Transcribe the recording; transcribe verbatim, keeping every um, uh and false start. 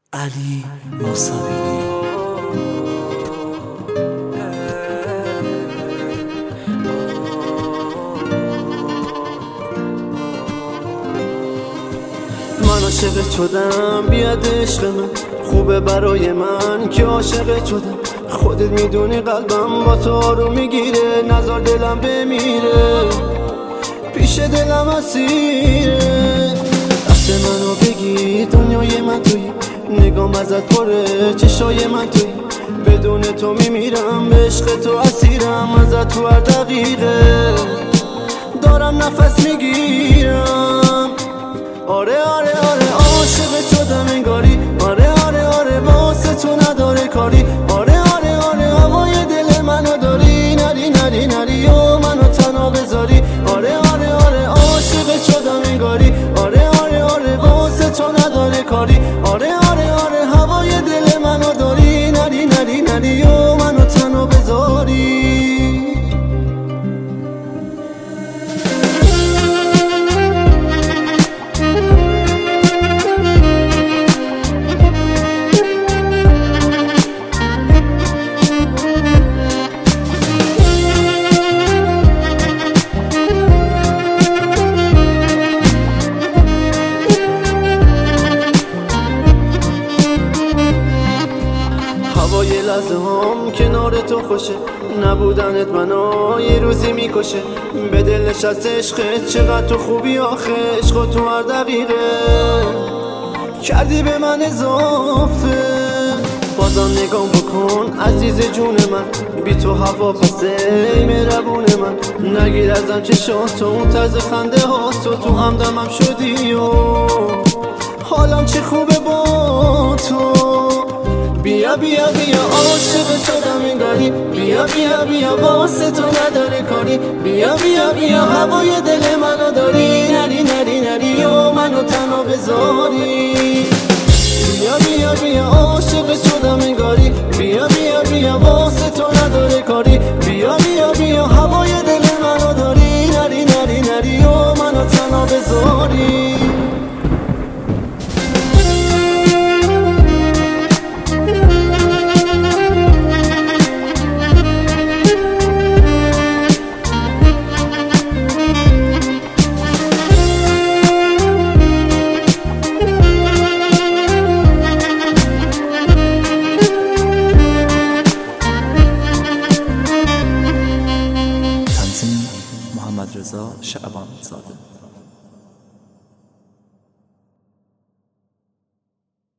علی موسوی. من عاشق شدم، بیاد عشق من خوبه برای من که عاشق شدم. خودت میدونی قلبم با تو آروم میگیره، نزار دلم بمیره، پیش دلم اسیره. دست منو بگی، دنیای من تویی، نگام ازت پره، چشای من تویی. بدون تو میمیرم، به عشق تو اسیرم، ازت تو هر دقیقه دارم نفس میگیرم. آره آره آره عاشق شدم انگاری، آره آره آره واسه تو نداره کاری. آره آره آره هوای دل منو داری، نری نری نری و منو تنها بذاری. آره آره آره عاشق شدم انگاری، آره آره آره واسه تو نداره کاری. آره آره آره هوای دل منو داری، نری نری نری و منو تنها بذاری. هوای لحظه هم کنار تو خوشه، نبودنت منو یه روزی میکشه. به دل نشست عشقت، چقدر تو خوبی آخه، عشق تو هر دقیقه کردی به من اضافه. بازم نگام بکن عزیز جون من، بی تو هوا پسه مهربون من. نگیر ازم چشاتو، اون طرز خنده ها تو تو همدمم شدی و حالم چه خوبه با تو. بیا بیا بیا عاشق شدم انگاری، بیا بیا بیا واسه تو نداره کاری. بیا بیا بیا هوای دل منو داری، نری نری نری و منو تنها بذاری.